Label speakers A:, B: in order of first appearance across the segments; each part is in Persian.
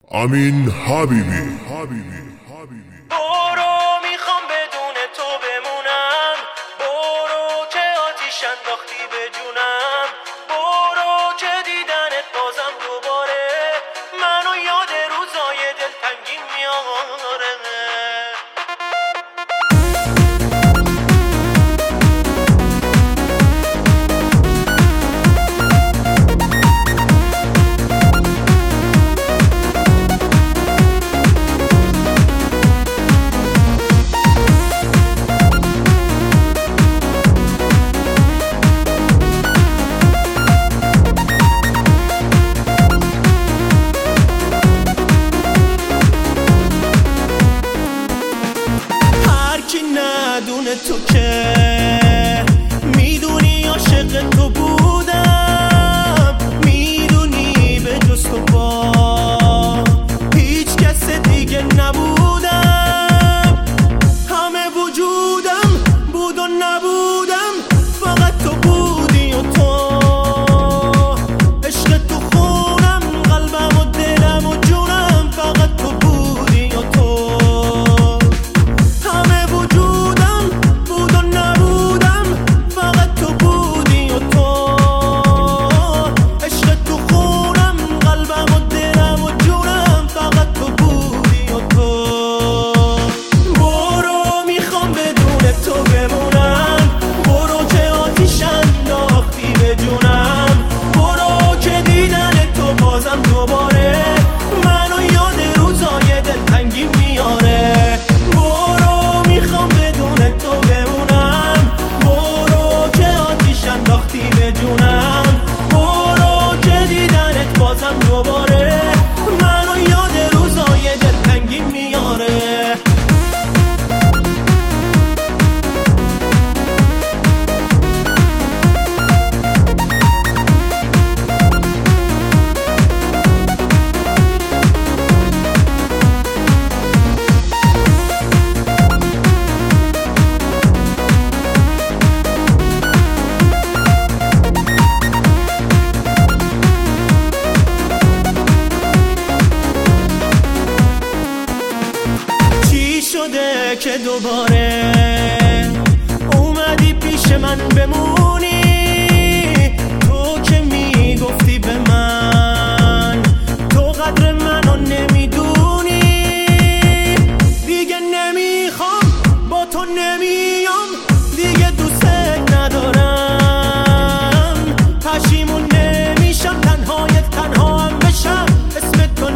A: امین حبیبی.
B: برو میخوام بدون تو بمونم، برو که آتیش انداختی به جونم، برو که دیدنت بازم دوباره منو یاد روزای دلتنگی میاره. ندونه تو که میدونی عاشق تو بودم، میدونی به جز تو با هیچ کس دیگه نبودم، همه وجودم بود و نبودم فقط تو بودی و تو، عشق تو خونم قلبم و دلم و جونم فقط تو بودی و تو، که دوباره اومدی پیش من بمونی، تو که میگفتی به من تو قدر منو نمیدونی، دیگه نمیخوام با تو نمیام دیگه دوست ندارم، پشیمون نمیشم تنهایت تنها هم بشم اسم تو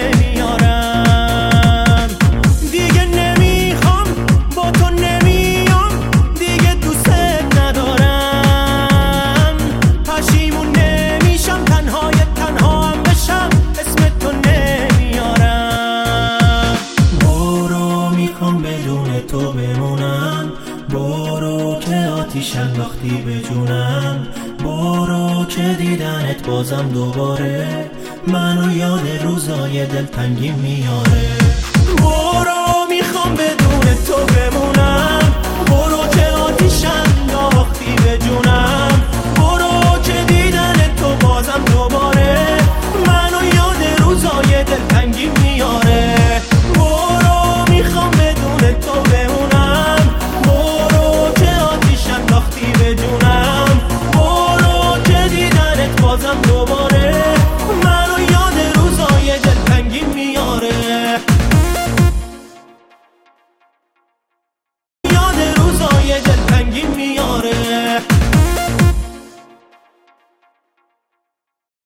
B: نمیارم، دیگه نمیخوام با تو نمیام دیگه دوست ندارم، پشیمون نمیشم تنهایت تنها هم بشم اسم تو نمیارم. برو میخوام بدون تو بمونم، برو که آتیش انداختی به جونم، برو که دیدنت بازم دوباره منو یاد روزای دلتنگی میاره، برو میخوام بدون تو بمونم، برو که آتیش انداختی به جونم.